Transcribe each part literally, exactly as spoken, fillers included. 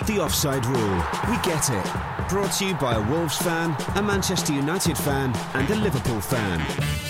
The Offside Rule. We get it. Brought to you by a Wolves fan, a Manchester United fan and a Liverpool fan.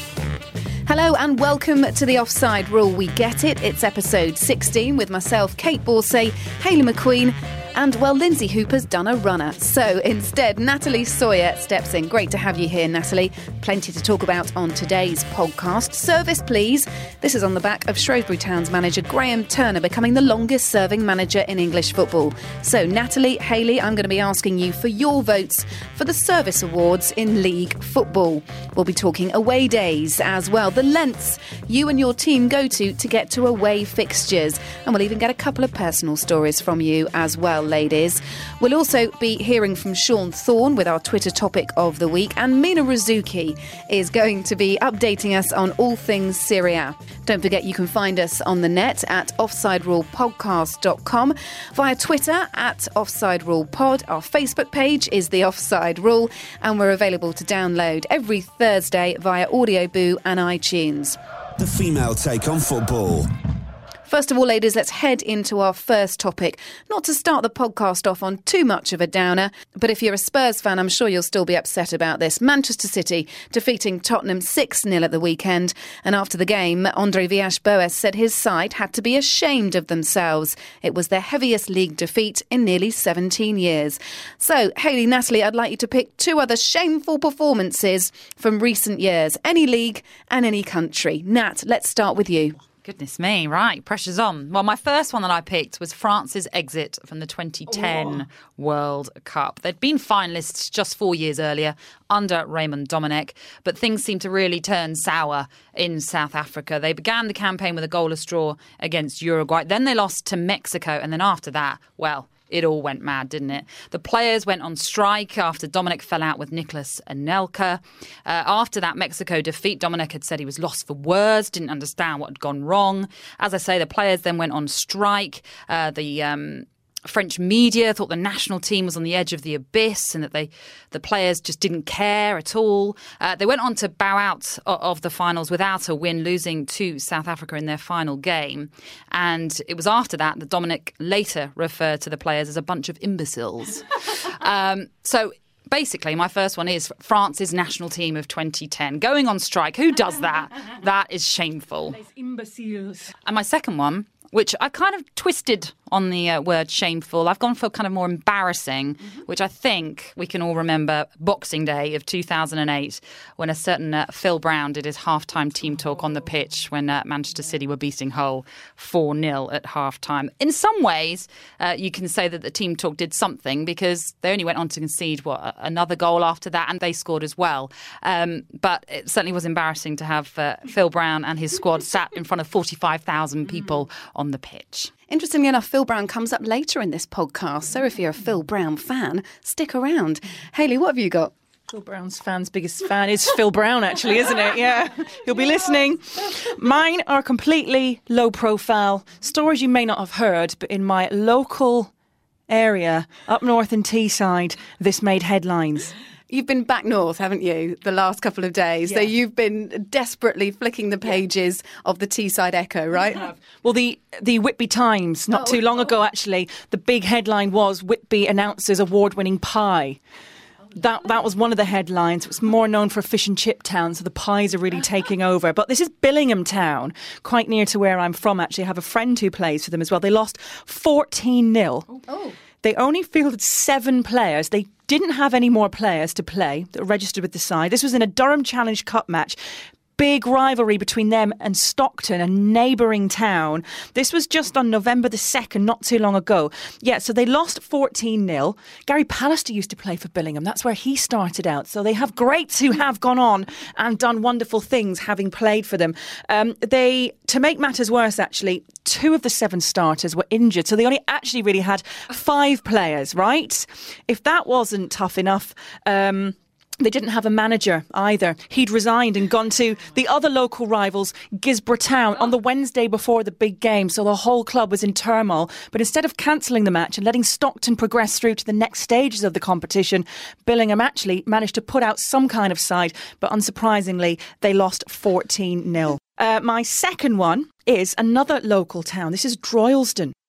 Hello and welcome to The Offside Rule. We get it. It's episode sixteen with myself, Kate Borsay, Hayley McQueen, and, well, Lindsay Hooper's done a runner. So instead, Natalie Sawyer steps in. Great to have you here, Natalie. Plenty to talk about on today's podcast. Service, please. This is on the back of Shrewsbury Town's manager Graham Turner becoming the longest-serving manager in English football. So, Natalie, Hayley, I'm going to be asking you for your votes for the Service Awards in League football. We'll be talking away days as well, the lengths you and your team go to to get to away fixtures. And we'll even get a couple of personal stories from you as well, ladies. We'll also be hearing from Sean Thorne with our Twitter topic of the week, and Mina Rizuki is going to be updating us on all things Serie A. Don't forget you can find us on the net at offside rule podcast dot com, via Twitter at offside rule pod. Our Facebook page is The Offside Rule, and we're available to download every Thursday via Audioboo and iTunes. The female take on football. First of all, ladies, let's head into our first topic. Not to start the podcast off on too much of a downer, but if you're a Spurs fan, I'm sure you'll still be upset about this. Manchester City defeating Tottenham six nil at the weekend. And after the game, Andre Villas-Boas said his side had to be ashamed of themselves. It was their heaviest league defeat in nearly seventeen years. So, Hayley, Natalie, I'd like you to pick two other shameful performances from recent years. Any league and any country. Nat, let's start with you. Goodness me, right, pressure's on. Well, my first one that I picked was France's exit from the twenty ten oh. World Cup. They'd been finalists just four years earlier under Raymond Domenech, but things seemed to really turn sour in South Africa. They began the campaign with a goalless draw against Uruguay. Then they lost to Mexico, and then after that, well, it all went mad, didn't it? The players went on strike after Domenech fell out with Nicolas Anelka. Uh, after that Mexico defeat, Domenech had said he was lost for words, didn't understand what had gone wrong. As I say, the players then went on strike. Uh, the um, French media thought the national team was on the edge of the abyss and that they, the players just didn't care at all. Uh, they went on to bow out of the finals without a win, losing to South Africa in their final game. And it was after that that Domenech later referred to the players as a bunch of imbeciles. um, so basically, my first one is France's national team of twenty ten going on strike. Who does that? That is shameful. Imbeciles. And my second one, which I kind of twisted on the uh, word shameful. I've gone for kind of more embarrassing, mm-hmm. which I think we can all remember Boxing Day of two thousand eight, when a certain uh, Phil Brown did his halftime team talk on the pitch when uh, Manchester City were beating Hull four nil at halftime. In some ways, uh, you can say that the team talk did something because they only went on to concede, what, another goal after that, and they scored as well. Um, but it certainly was embarrassing to have uh, Phil Brown and his squad sat in front of forty-five thousand people on the pitch. Interestingly enough, Phil Brown comes up later in this podcast, so if you're a Phil Brown fan, stick around. Hayley, what have you got? Phil Brown's fan's biggest fan is Phil Brown, actually, isn't it? Yeah, he'll be listening. Mine are completely low profile, stories you may not have heard, but in my local area, up north in Teesside, this made headlines. You've been back north, haven't you, the last couple of days? Yeah. So you've been desperately flicking the pages yeah. of the Teesside Echo, right? I have. Well, the, the Whitby Times, not oh, too long oh. ago, actually, the big headline was Whitby announces award-winning pie. That that was one of the headlines. It was more known for a fish and chip town, so the pies are really taking over. But this is Billingham Town, quite near to where I'm from, actually. I have a friend who plays for them as well. They lost fourteen nil. Oh. They only fielded seven players. They didn't have any more players to play that were registered with the side. This was in a Durham Challenge Cup match. Big rivalry between them and Stockton, a neighbouring town. This was just on November the second, not too long ago. Yeah, so they lost fourteen nil. Gary Pallister used to play for Billingham. That's where he started out. So they have greats who have gone on and done wonderful things having played for them. Um, they, to make matters worse, actually, two of the seven starters were injured. So they only actually really had five players, right? If that wasn't tough enough... Um, They didn't have a manager either. He'd resigned and gone to the other local rivals, Gisborough Town, on the Wednesday before the big game. So the whole club was in turmoil. But instead of cancelling the match and letting Stockton progress through to the next stages of the competition, Billingham actually managed to put out some kind of side. But unsurprisingly, they lost fourteen nil. Uh, my second one is another local town. This is Droylsden.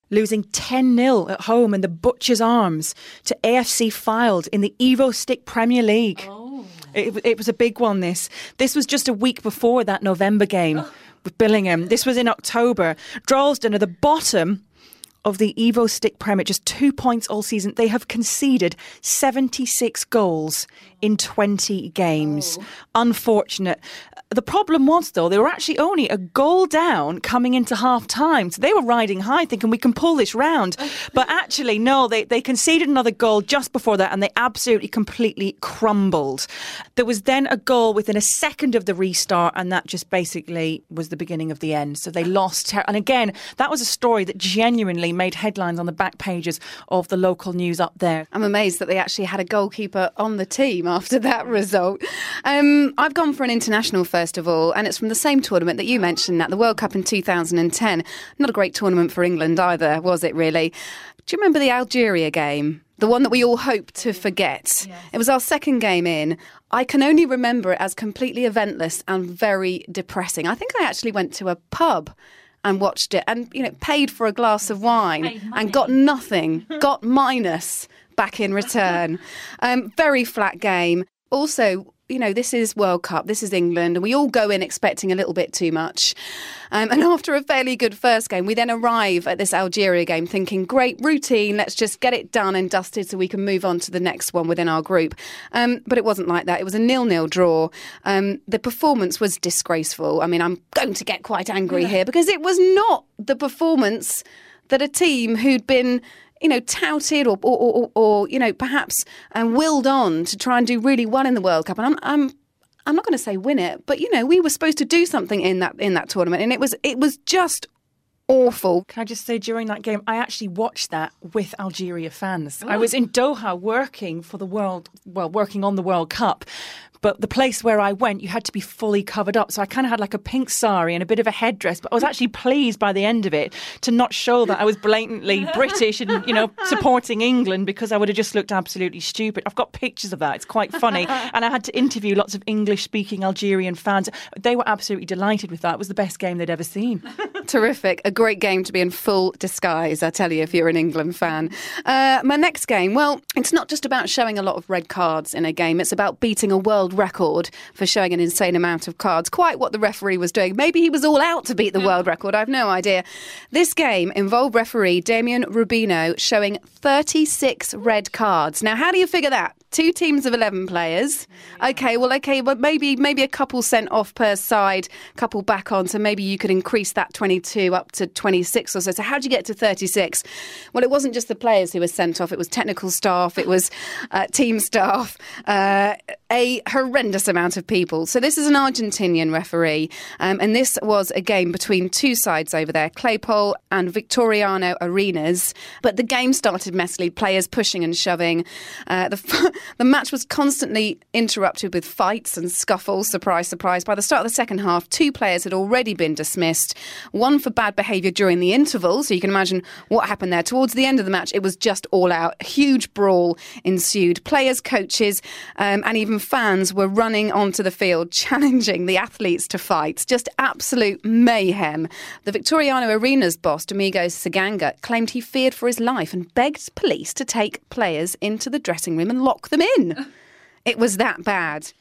losing ten nil at home in the Butcher's Arms to A F C Fylde in the Evo Stick Premier League. Oh. It, it was a big one, this. This was just a week before that November game oh. with Billingham. This was in October. Droylsden are the bottom of the Evo Stick Premier, just two points all season. They have conceded seventy-six goals in twenty games. Oh. Unfortunate. The problem was, though, they were actually only a goal down coming into half-time. So they were riding high thinking we can pull this round. But actually, no, they, they conceded another goal just before that and they absolutely, completely crumbled. There was then a goal within a second of the restart and that just basically was the beginning of the end. So they lost. Ter- and again, that was a story that genuinely made headlines on the back pages of the local news up there. I'm amazed that they actually had a goalkeeper on the team after that result. Um, I've gone for an international first. First of all, and it's from the same tournament that you mentioned, at the World Cup in two thousand ten. Not a great tournament for England either, was it really? Do you remember the Algeria game? The one that we all hope to forget. Yes. It was our second game in. I can only remember it as completely eventless and very depressing. I think I actually went to a pub and watched it and, you know, paid for a glass of wine and got nothing, got minus back in return. Um, very flat game. Also, you know, this is World Cup, this is England, and we all go in expecting a little bit too much. Um, and after a fairly good first game, we then arrive at this Algeria game thinking, great, routine, let's just get it done and dusted so we can move on to the next one within our group. Um, but it wasn't like that. It was a nil-nil draw. Um, the performance was disgraceful. I mean, I'm going to get quite angry here because it was not the performance that a team who'd been, you know, touted or, or, or, or you know, perhaps um, willed on to try and do really well in the World Cup. And I'm, I'm, I'm not going to say win it, but you know, we were supposed to do something in that in that tournament, and it was it was just awful. Can I just say, during that game, I actually watched that with Algeria fans. Oh. I was in Doha working for the World, well, working on the World Cup. But the place where I went, you had to be fully covered up. So I kind of had like a pink sari and a bit of a headdress. But I was actually pleased by the end of it to not show that I was blatantly British and, you know, supporting England, because I would have just looked absolutely stupid. I've got pictures of that. It's quite funny. And I had to interview lots of English-speaking Algerian fans. They were absolutely delighted with that. It was the best game they'd ever seen. Terrific. A great game to be in full disguise, I tell you, if you're an England fan. Uh, my next game, well, it's not just about showing a lot of red cards in a game. It's about beating a world record for showing an insane amount of cards. Quite what the referee was doing. Maybe he was all out to beat the world record. I've no idea. This game involved referee Damien Rubino showing thirty-six red cards. Now, how do you figure that? Two teams of eleven players. Okay, well, okay, but maybe maybe a couple sent off per side, couple back on, so maybe you could increase that twenty-two up to twenty-six or so. So how do you get to thirty-six? Well, it wasn't just the players who were sent off. It was technical staff. It was uh, team staff. Uh, a horrendous amount of people. So this is an Argentinian referee, um, and this was a game between two sides over there, Claypole and Victoriano Arenas. But the game started messily, players pushing and shoving. Uh, the The match was constantly interrupted with fights and scuffles. Surprise, surprise. By the start of the second half, two players had already been dismissed. One for bad behaviour during the interval. So you can imagine what happened there. Towards the end of the match, it was just all out. A huge brawl ensued. Players, coaches, um, and even fans were running onto the field, challenging the athletes to fight. Just absolute mayhem. The Victoriano Arenas boss, Domingos Saganga, claimed he feared for his life and begged police to take players into the dressing room and lock them in. It was that bad.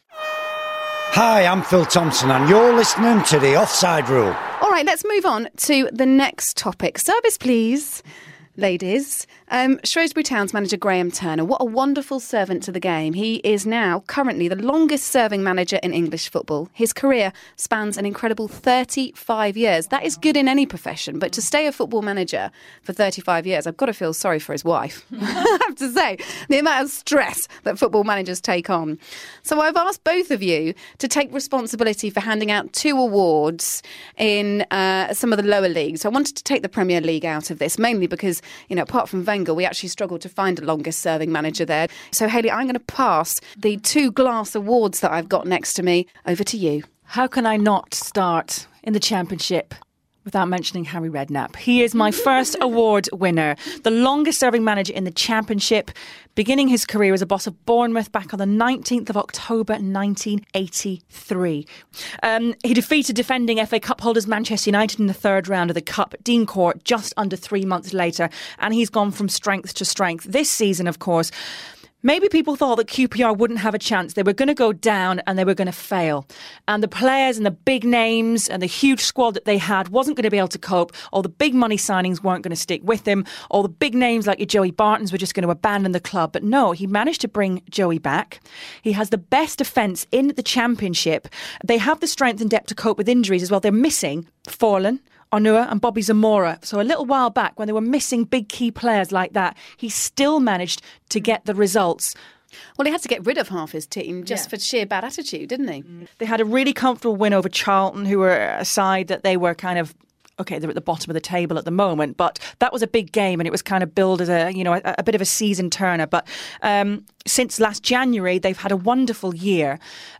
Hi, I'm Phil Thompson and you're listening to The Offside Rule. All right, let's move on to the next topic. Service, please, ladies. Um, Shrewsbury Town's manager Graham Turner, what a wonderful servant to the game. He is now currently the longest serving manager in English football. His career spans an incredible thirty-five years. That is good in any profession, but to stay a football manager for thirty-five years, I've got to feel sorry for his wife. I have to say, the amount of stress that football managers take on. So I've asked both of you to take responsibility for handing out two awards in uh, some of the lower leagues. I wanted to take the Premier League out of this, mainly because, you know, apart from Wenger, we actually struggled to find a longest serving manager there. So, Hayley, I'm going to pass the two glass awards that I've got next to me over to you. How can I not start in the Championship without mentioning Harry Redknapp. He is my first award winner, the longest-serving manager in the Championship, beginning his career as a boss of Bournemouth back on the nineteenth of October nineteen eighty-three. Um, he defeated defending F A Cup holders Manchester United in the third round of the Cup at Dean Court just under three months later, and he's gone from strength to strength. This season, of course, maybe people thought that Q P R wouldn't have a chance. They were going to go down and they were going to fail. And the players and the big names and the huge squad that they had wasn't going to be able to cope. All the big money signings weren't going to stick with him. All the big names like your Joey Bartons were just going to abandon the club. But no, he managed to bring Joey back. He has the best defence in the Championship. They have the strength and depth to cope with injuries as well. They're missing Forlan, Onua and Bobby Zamora. So a little while back when they were missing big key players like that, he still managed to get the results. Well, he had to get rid of half his team just Yeah. for sheer bad attitude, didn't he? They had a really comfortable win over Charlton, who were a side that they were kind of, OK, they're at the bottom of the table at the moment, but that was a big game and it was kind of billed as a, you know, a, a bit of a season turner. But um, since last January, they've had a wonderful year.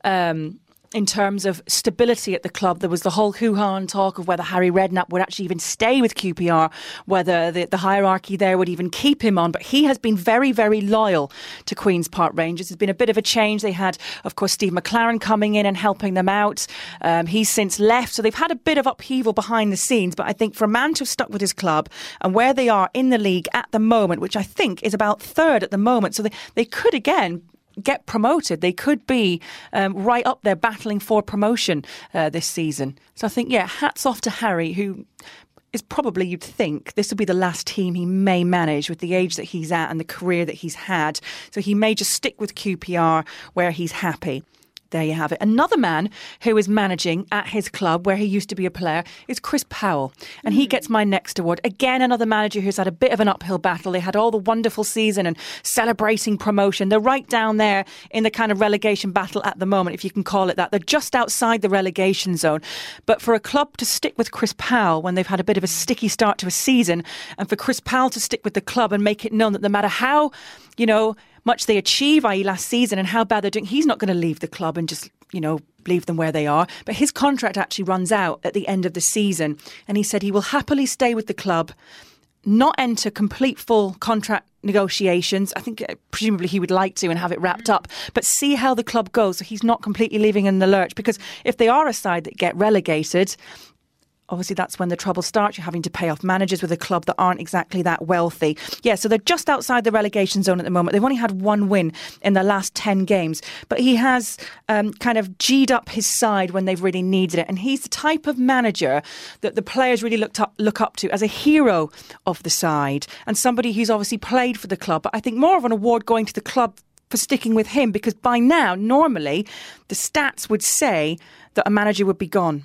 Um In terms of stability at the club, there was the whole hoo-ha and talk of whether Harry Redknapp would actually even stay with Q P R, whether the, the hierarchy there would even keep him on. But he has been very, very loyal to Queen's Park Rangers. There's been a bit of a change. They had, of course, Steve McLaren coming in and helping them out. Um, he's since left. So they've had a bit of upheaval behind the scenes. But I think for a man to have stuck with his club and where they are in the league at the moment, which I think is about third at the moment, so they, they could again get promoted. They could be um, right up there battling for promotion uh, this season. So I think, yeah, hats off to Harry, who is probably, you'd think, this will be the last team he may manage with the age that he's at and the career that he's had. So he may just stick with Q P R where he's happy. There you have it. Another man who is managing at his club where he used to be a player is Chris Powell. And he gets my next award. Again, another manager who's had a bit of an uphill battle. They had all the wonderful season and celebrating promotion. They're right down there in the kind of relegation battle at the moment, if you can call it that. They're just outside the relegation zone. But for a club to stick with Chris Powell when they've had a bit of a sticky start to a season, and for Chris Powell to stick with the club and make it known that no matter how, you know, much they achieve, that is last season, and how bad they're doing, he's not going to leave the club and just, you know, leave them where they are. But his contract actually runs out at the end of the season. And he said he will happily stay with the club, not enter complete full contract negotiations. I think uh, presumably he would like to and have it wrapped up, but see how the club goes. So he's not completely leaving in the lurch, because if they are a side that get relegated, obviously that's when the trouble starts. You're having to pay off managers with a club that aren't exactly that wealthy. Yeah, so they're just outside the relegation zone at the moment. They've only had one win in the last ten games. But he has um, kind of G'd up his side when they've really needed it. And he's the type of manager that the players really looked up, look up to as a hero of the side, and somebody who's obviously played for the club. But I think more of an award going to the club for sticking with him, because by now, normally, the stats would say that a manager would be gone.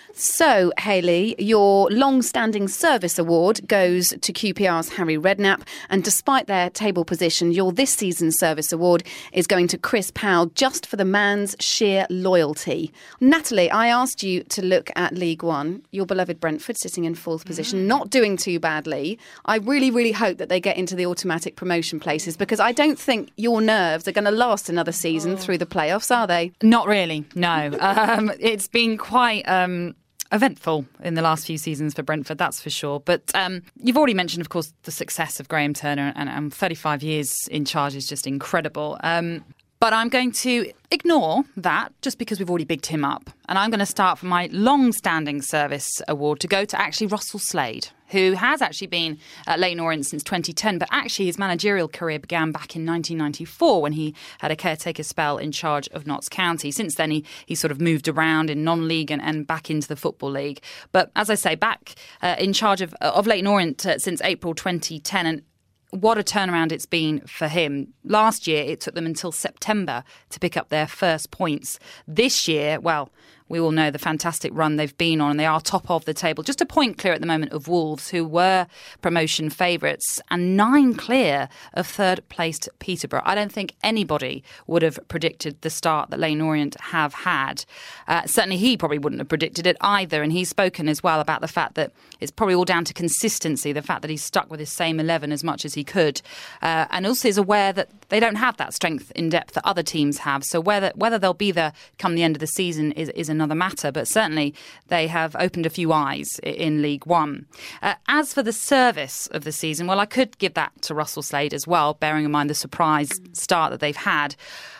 So, Hayley, your long-standing service award goes to Q P R's Harry Redknapp, and despite their table position, your this season's service award is going to Chris Powell, just for the man's sheer loyalty. Natalie, I asked you to look at League One, your beloved Brentford sitting in fourth position, not doing too badly. I really, really hope that they get into the automatic promotion places, because I don't think your nerves are going to last another season oh. through the playoffs, are they? Not really, no. um, it's been quite Um eventful in the last few seasons for Brentford, that's for sure. But um, you've already mentioned, of course, the success of Graham Turner, and, and thirty-five years in charge is just incredible. Um, but I'm going to ignore that just because we've already bigged him up. And I'm going to start from my long-standing service award to go to actually Russell Slade, who has actually been at Leyton Orient since twenty ten, but actually his managerial career began back in nineteen ninety-four when he had a caretaker spell in charge of Notts County. Since then, he, he sort of moved around in non-league and, and back into the Football League. But as I say, back uh, in charge of, of Leyton Orient uh, since April twenty ten, and what a turnaround it's been for him. Last year, it took them until September to pick up their first points. This year, well, we all know the fantastic run they've been on, and they are top of the table. Just a point clear at the moment of Wolves, who were promotion favourites, and nine clear of third-placed Peterborough. I don't think anybody would have predicted the start that Leyton Orient have had. Uh, certainly he probably wouldn't have predicted it either, and he's spoken as well about the fact that it's probably all down to consistency, the fact that he's stuck with his same eleven as much as he could, uh, and also is aware that they don't have that strength in depth that other teams have. So whether whether they'll be there come the end of the season is, is another another matter, but certainly they have opened a few eyes in League One. Uh, as for the service of the season, well, I could give that to Russell Slade as well, bearing in mind the surprise start that they've had.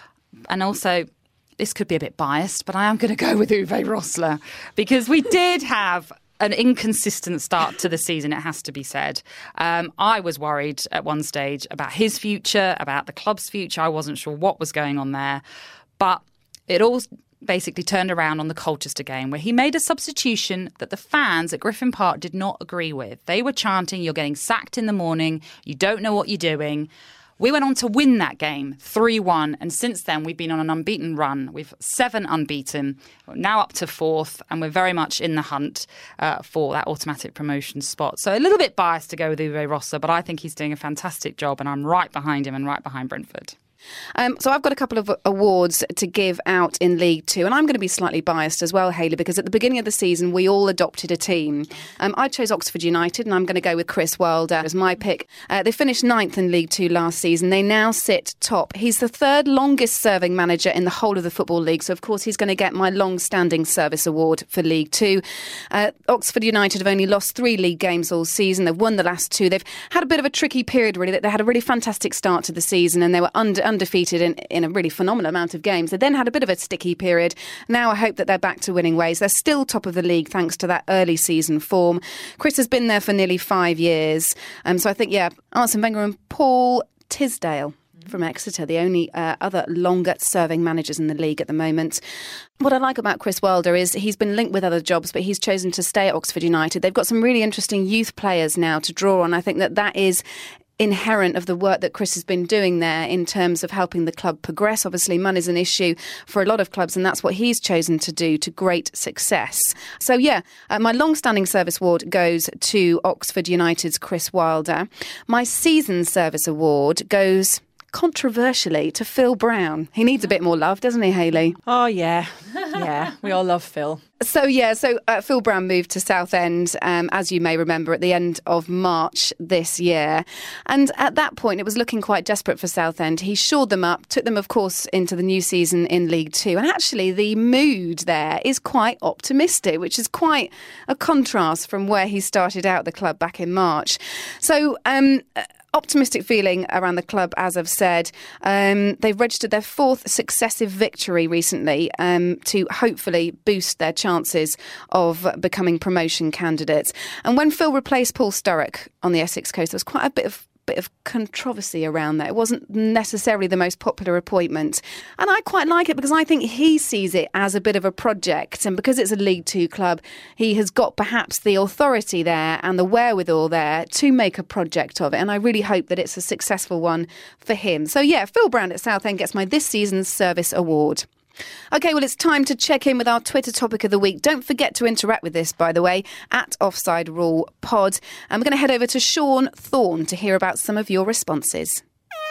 And also, this could be a bit biased, but I am going to go with Uwe Rosler, because we did have an inconsistent start to the season, it has to be said. Um, I was worried at one stage about his future, about the club's future. I wasn't sure what was going on there. But it all basically turned around on the Colchester game, where he made a substitution that the fans at Griffin Park did not agree with. They were chanting, "You're getting sacked in the morning. You don't know what you're doing." We went on to win that game three one, and since then we've been on an unbeaten run. We've seven unbeaten, now up to fourth, and we're very much in the hunt uh, for that automatic promotion spot. So a little bit biased to go with Uwe Rosler, but I think he's doing a fantastic job, and I'm right behind him and right behind Brentford. Um, so I've got a couple of awards to give out in League Two, and I'm going to be slightly biased as well, Hayley, because at the beginning of the season we all adopted a team. Um, I chose Oxford United, and I'm going to go with Chris Wilder as my pick. Uh, they finished ninth in League Two last season. They now sit top. He's the third longest serving manager in the whole of the Football League, so of course he's going to get my long-standing service award for League Two. Uh, Oxford United have only lost three league games all season. They've won the last two. They've had a bit of a tricky period, really. They had a really fantastic start to the season, and they were under undefeated in, in a really phenomenal amount of games. They then had a bit of a sticky period. Now I hope that they're back to winning ways. They're still top of the league thanks to that early season form. Chris has been there for nearly five years. Um, so I think, yeah, Arsene Wenger and Paul Tisdale from Exeter, the only uh, other longer-serving managers in the league at the moment. What I like about Chris Wilder is he's been linked with other jobs, but he's chosen to stay at Oxford United. They've got some really interesting youth players now to draw on. I think that that is inherent of the work that Chris has been doing there in terms of helping the club progress. Obviously, money's an issue for a lot of clubs, and that's what he's chosen to do to great success. So, yeah, uh, my long-standing service award goes to Oxford United's Chris Wilder. My season service award goes, controversially, to Phil Brown. He needs a bit more love, doesn't he, Hayley? Oh, yeah. Yeah, we all love Phil. So, yeah, so uh, Phil Brown moved to Southend, um, as you may remember, at the end of March this year. And at that point, it was looking quite desperate for Southend. He shored them up, took them, of course, into the new season in League Two. And actually, the mood there is quite optimistic, which is quite a contrast from where he started out the club back in March. So, um... optimistic feeling around the club, as I've said. Um, they've registered their fourth successive victory recently um, to hopefully boost their chances of becoming promotion candidates. And when Phil replaced Paul Sturrock on the Essex coast, there was quite a bit of bit of controversy around that. It wasn't necessarily the most popular appointment. And I quite like it because I think he sees it as a bit of a project. And because it's a League Two club, he has got perhaps the authority there and the wherewithal there to make a project of it. And I really hope that it's a successful one for him. So yeah, Phil Brown at Southend gets my this season's service award. OK, well, it's time to check in with our Twitter topic of the week. Don't forget to interact with this, by the way, at Offside Rule Pod. And we're going to head over to Sean Thorne to hear about some of your responses.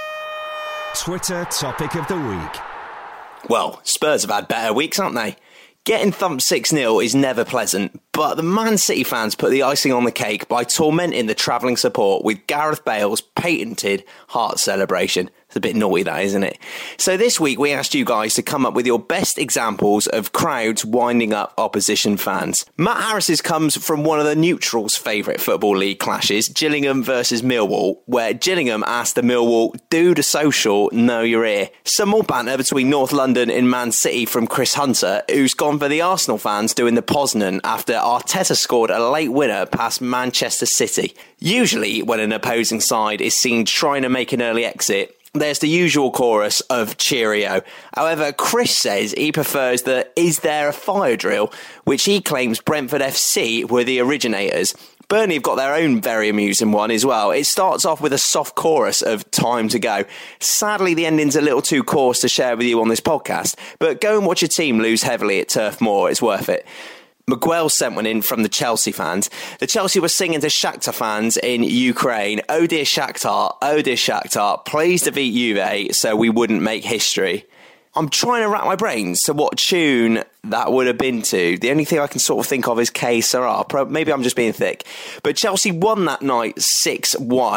Twitter topic of the week. Well, Spurs have had better weeks, haven't they? Getting thumped six nil is never pleasant, but the Man City fans put the icing on the cake by tormenting the travelling support with Gareth Bale's patented heart celebration. It's a bit naughty, that, isn't it? So this week we asked you guys to come up with your best examples of crowds winding up opposition fans. Matt Harris's comes from one of the neutrals' favourite Football League clashes, Gillingham versus Millwall, where Gillingham asked the Millwall, do the social, know your ear. Some more banter between North London and Man City from Chris Hunter, who's gone for the Arsenal fans doing the Poznan after Arteta scored a late winner past Manchester City. Usually, when an opposing side is seen trying to make an early exit, there's the usual chorus of cheerio. However, Chris says he prefers the is there a fire drill, which he claims Brentford F C were the originators. Burnley have got their own very amusing one as well. It starts off with a soft chorus of time to go. Sadly, the ending's a little too coarse to share with you on this podcast, but go and watch your team lose heavily at Turf Moor. It's worth it. Miguel sent one in from the Chelsea fans. The Chelsea were singing to Shakhtar fans in Ukraine, oh dear Shakhtar, oh dear Shakhtar, please defeat Juve so we wouldn't make history. I'm trying to rack my brains to what tune that would have been to. The only thing I can sort of think of is K Sarah. Maybe I'm just being thick. But Chelsea won that night six one.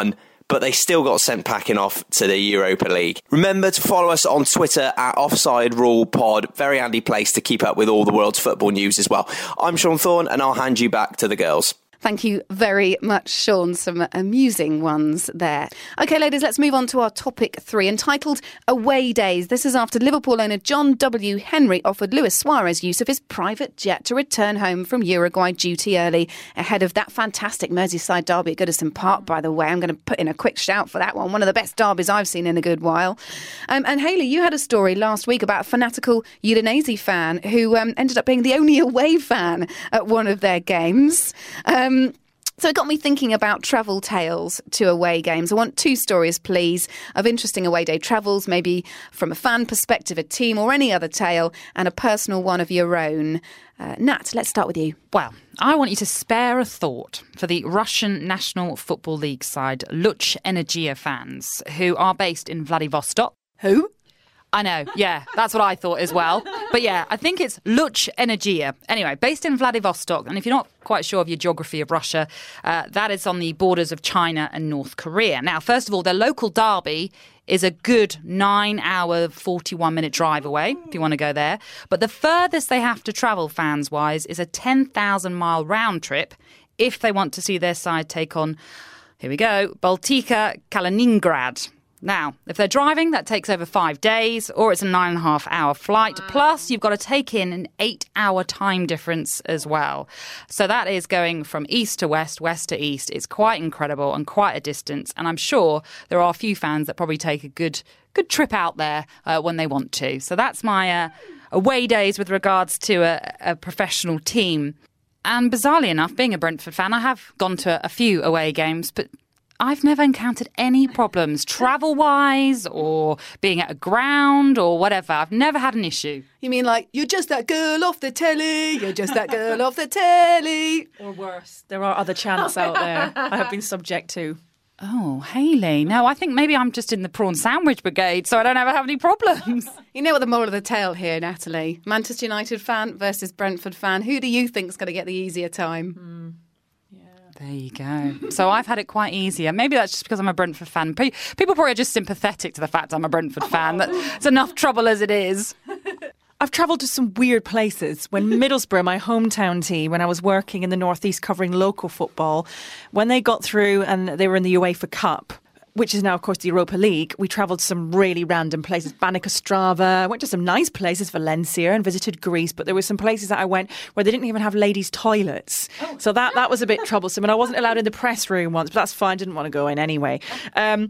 but they still got sent packing off to the Europa League. Remember to follow us on Twitter at Offside Rule Pod. Very handy place to keep up with all the world's football news as well. I'm Sean Thorne, and I'll hand you back to the girls. Thank you very much, Sean. Some amusing ones there. OK, ladies, let's move on to our topic three, entitled Away Days. This is after Liverpool owner John W. Henry offered Luis Suarez use of his private jet to return home from Uruguay duty early ahead of that fantastic Merseyside derby at Goodison Park, by the way. I'm going to put in a quick shout for that one. One of the best derbies I've seen in a good while. Um, and Hayley, you had a story last week about a fanatical Udinese fan who um, ended up being the only away fan at one of their games. Um, So it got me thinking about travel tales to away games. I want two stories, please, of interesting away day travels, maybe from a fan perspective, a team or any other tale, and a personal one of your own. Uh, Nat, let's start with you. Well, I want you to spare a thought for the Russian National Football League side, Luch Energia fans, who are based in Vladivostok. Who? I know, yeah, that's what I thought as well. But yeah, I think it's Luch Energia. Anyway, based in Vladivostok, and if you're not quite sure of your geography of Russia, uh, that is on the borders of China and North Korea. Now, first of all, their local derby is a good nine hour, forty-one minute drive away, if you want to go there. But the furthest they have to travel, fans-wise, is a ten thousand mile round trip if they want to see their side take on, here we go, Baltika Kaliningrad. Now, if they're driving, that takes over five days, or it's a nine and a half hour flight. Plus, you've got to take in an eight hour time difference as well. So that is going from east to west, west to east. It's quite incredible and quite a distance. And I'm sure there are a few fans that probably take a good good trip out there uh, when they want to. So that's my uh, away days with regards to a, a professional team. And bizarrely enough, being a Brentford fan, I have gone to a few away games, but I've never encountered any problems travel-wise or being at a ground or whatever. I've never had an issue. You mean like, you're just that girl off the telly, you're just that girl off the telly. Or worse, there are other chants out there I have been subject to. Oh, Hayley. No, I think maybe I'm just in the prawn sandwich brigade, so I don't ever have any problems. You know what the moral of the tale here, Natalie? Manchester United fan versus Brentford fan. Who do you think's going to get the easier time? Mm. There you go. So I've had it quite easier. Maybe that's just because I'm a Brentford fan. People probably are just sympathetic to the fact I'm a Brentford fan. It's enough trouble as it is. I've travelled to some weird places. When Middlesbrough, my hometown team, when I was working in the Northeast covering local football, when they got through and they were in the UEFA Cup, which is now, of course, the Europa League, we travelled to some really random places. Banik Ostrava, went to some nice places, Valencia, and visited Greece. But there were some places that I went where they didn't even have ladies' toilets. Oh. So that, that was a bit troublesome. And I wasn't allowed in the press room once, but that's fine. Didn't want to go in anyway. Um,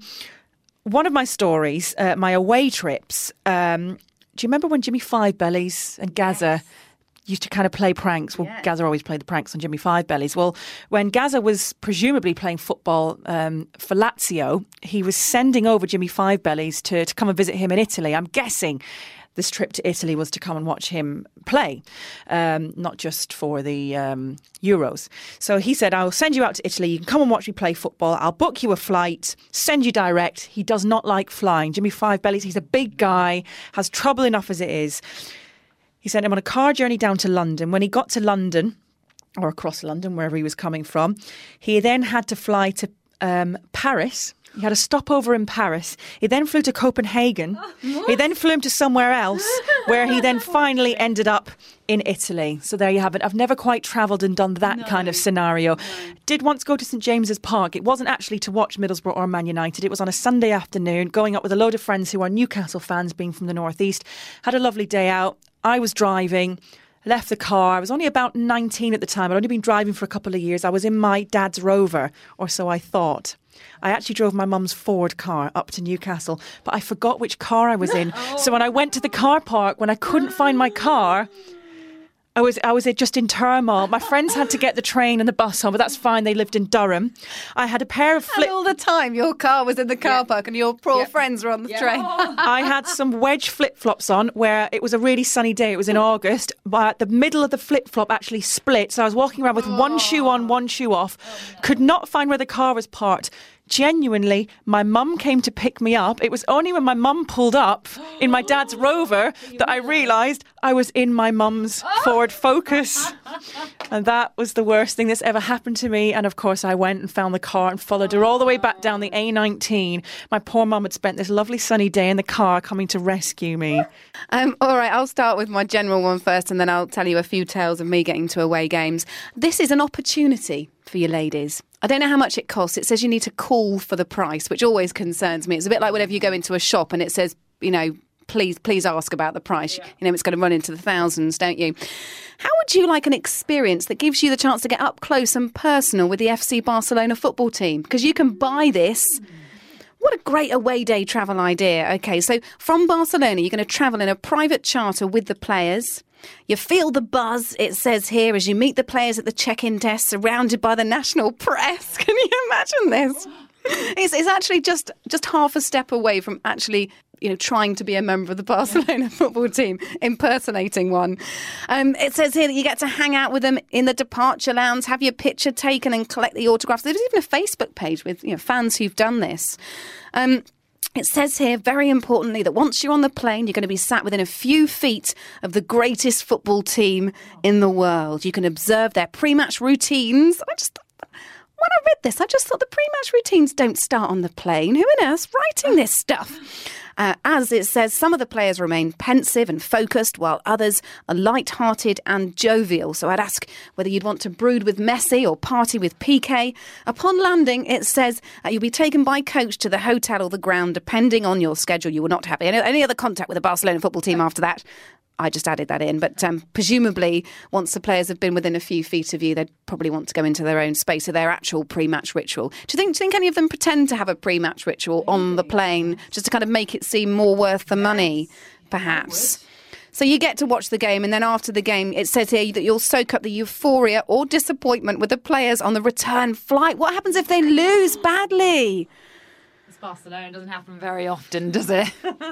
one of my stories, uh, my away trips, um, do you remember when Jimmy Five Bellies and Gaza... Yes. used to kind of play pranks? Well, yeah. Gaza always played the pranks on Jimmy Five Bellies. Well, when Gaza was presumably playing football um, for Lazio, he was sending over Jimmy Five Bellies to, to come and visit him in Italy. I'm guessing this trip to Italy was to come and watch him play, um, not just for the um, Euros. So he said, I'll send you out to Italy. You can come and watch me play football. I'll book you a flight, send you direct. He does not like flying. Jimmy Five Bellies, he's a big guy, has trouble enough as it is. He sent him on a car journey down to London. When he got to London, or across London, wherever he was coming from, he then had to fly to um, Paris. He had a stopover in Paris. He then flew to Copenhagen. What? He then flew him to somewhere else, where he then finally ended up in Italy. So there you have it. I've never quite travelled and done that no. kind of scenario. No. Did once go to St James's Park. It wasn't actually to watch Middlesbrough or Man United. It was on a Sunday afternoon, going up with a load of friends who are Newcastle fans, being from the Northeast. Had a lovely day out. I was driving, left the car. I was only about nineteen at the time. I'd only been driving for a couple of years. I was in my dad's Rover, or so I thought. I actually drove my mum's Ford car up to Newcastle, but I forgot which car I was in. So when I went to the car park, when I couldn't find my car, I was I was just in turmoil. My friends had to get the train and the bus home, but that's fine. They lived in Durham. I had a pair of flip... And all the time your car was in the car yeah. park and your poor yeah. friends were on the yeah. train. I had some wedge flip-flops on where it was a really sunny day. It was in August. But the middle of the flip-flop actually split. So I was walking around with oh. one shoe on, one shoe off. Oh, no. Could not find where the car was parked. genuinely, my mum came to pick me up. It was only when my mum pulled up in my dad's Rover that I realised I was in my mum's Ford Focus. And that was the worst thing that's ever happened to me. And of course, I went and found the car and followed her all the way back down the A nineteen. My poor mum had spent this lovely sunny day in the car coming to rescue me. Um, all right, I'll start with my general one first, and then I'll tell you a few tales of me getting to away games. This is an opportunity for you ladies. I don't know how much it costs. It says you need to call for the price, which always concerns me. It's a bit like whenever you go into a shop and it says, you know, please, please ask about the price. Yeah. You know, it's going to run into the thousands, don't you? How would you like an experience that gives you the chance to get up close and personal with the F C Barcelona football team? Because you can buy this. What a great away day travel idea. OK, so from Barcelona, you're going to travel in a private charter with the players. You feel the buzz, it says here, as you meet the players at the check-in desk, surrounded by the national press. Can you imagine this? It's, it's actually just, just half a step away from actually, you know, trying to be a member of the Barcelona football team, impersonating one. Um, it says here that you get to hang out with them in the departure lounge, have your picture taken and collect the autographs. There's even a Facebook page with, you know, fans who've done this. Um, It says here, very importantly, that once you're on the plane, you're going to be sat within a few feet of the greatest football team in the world. You can observe their pre-match routines. I just, when I read this, I just thought the pre-match routines don't start on the plane. Who on earth's writing this stuff? Uh, as it says, some of the players remain pensive and focused, while others are light-hearted and jovial. So I'd ask whether you'd want to brood with Messi or party with P K. Upon landing, it says uh, you'll be taken by coach to the hotel or the ground, depending on your schedule. You will not have any, any other contact with the Barcelona football team after that. I just added that in. But um, presumably, once the players have been within a few feet of you, they'd probably want to go into their own space or their actual pre-match ritual. Do you think, do you think any of them pretend to have a pre-match ritual on the plane just to kind of make it seem more worth the money, perhaps? So you get to watch the game, and then after the game, it says here that you'll soak up the euphoria or disappointment with the players on the return flight. What happens if they lose badly? Barcelona doesn't happen very often, does it?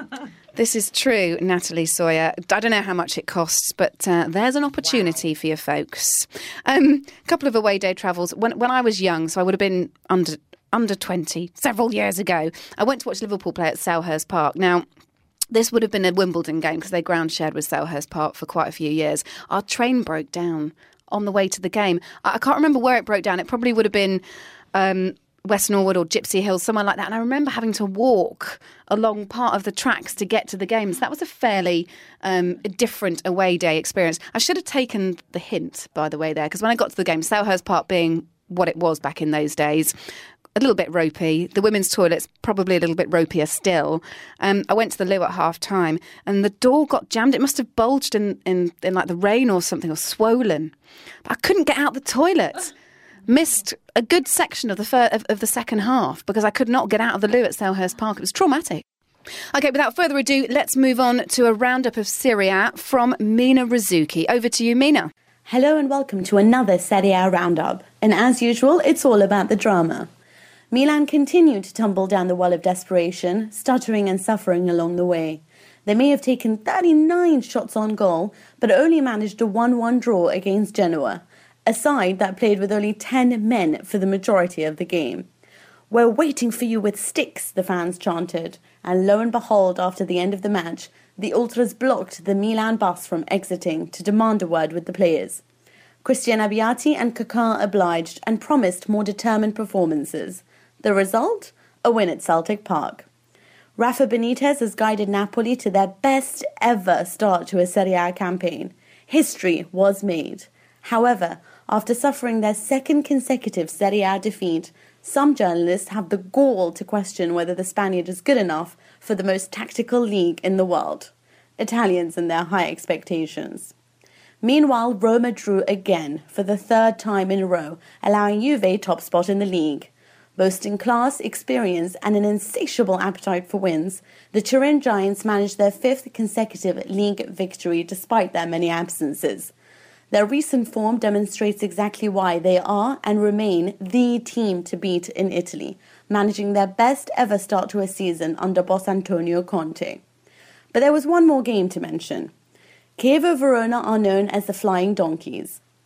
This is true, Natalie Sawyer. I don't know how much it costs, but uh, there's an opportunity wow. for you folks. Um, a couple of away day travels. When when I was young, so I would have been under under twenty, several years ago, I went to watch Liverpool play at Selhurst Park. Now, this would have been a Wimbledon game because they ground shared with Selhurst Park for quite a few years. Our train broke down on the way to the game. I, I can't remember where it broke down. It probably would have been Um, West Norwood or Gypsy Hills, somewhere like that. And I remember having to walk along part of the tracks to get to the games. That was a fairly um, different away day experience. I should have taken the hint, by the way, there, because when I got to the game, Selhurst Park being what it was back in those days, a little bit ropey. The women's toilets probably a little bit ropier still. Um, I went to the loo at half time and the door got jammed. It must have bulged in, in, in like the rain or something, or swollen. But I couldn't get out the toilet. Missed a good section of the fir- of, of the second half because I could not get out of the loo at Selhurst Park. It was traumatic. OK, without further ado, let's move on to a roundup of Serie A from Mina Rizuki. Over to you, Mina. Hello and welcome to another Serie A roundup. And as usual, it's all about the drama. Milan continued to tumble down the well of desperation, stuttering and suffering along the way. They may have taken thirty-nine shots on goal, but only managed a one one draw against Genoa, a side that played with only ten men for the majority of the game. "We're waiting for you with sticks," the fans chanted, and lo and behold, after the end of the match, the ultras blocked the Milan bus from exiting to demand a word with the players. Christian Abbiati and Kaká obliged and promised more determined performances. The result? A win at Celtic Park. Rafa Benitez has guided Napoli to their best ever start to a Serie A campaign. History was made. However, after suffering their second consecutive Serie A defeat, some journalists have the gall to question whether the Spaniard is good enough for the most tactical league in the world. Italians and their high expectations. Meanwhile, Roma drew again for the third time in a row, allowing Juve top spot in the league. Boasting class, experience and an insatiable appetite for wins, the Turin Giants managed their fifth consecutive league victory despite their many absences. Their recent form demonstrates exactly why they are and remain the team to beat in Italy, managing their best ever start to a season under boss Antonio Conte. But there was one more game to mention. Chievo Verona are known as the Flying Donkeys.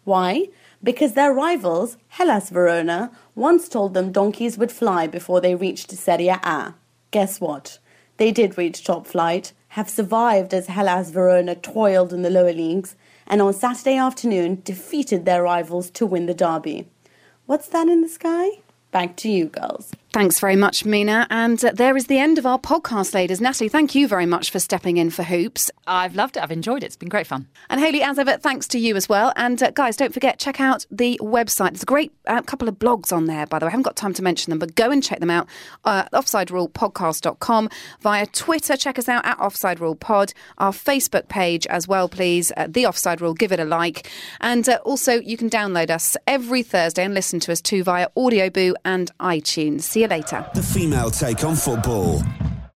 Why? Because their rivals, Hellas Verona, once told them donkeys would fly before they reached Serie A. Guess what? They did reach top flight, have survived as Hellas Verona toiled in the lower leagues, and on Saturday afternoon defeated their rivals to win the derby. What's that in the sky? Back to you, girls. Thanks very much, Mina. And uh, there is the end of our podcast, ladies. Natalie, thank you very much for stepping in for Hoops. I've loved it. I've enjoyed it. It's been great fun. And Hayley, as ever, thanks to you as well. And uh, guys, don't forget, check out the website. There's a great uh, couple of blogs on there, by the way. I haven't got time to mention them, but go and check them out. Uh, offside rule podcast dot com. Via Twitter, check us out at Offside Rule Pod. Our Facebook page as well, please. Uh, the Offside Rule, give it a like. And uh, also, you can download us every Thursday and listen to us too via Audioboo and iTunes. See you later. The female take on football.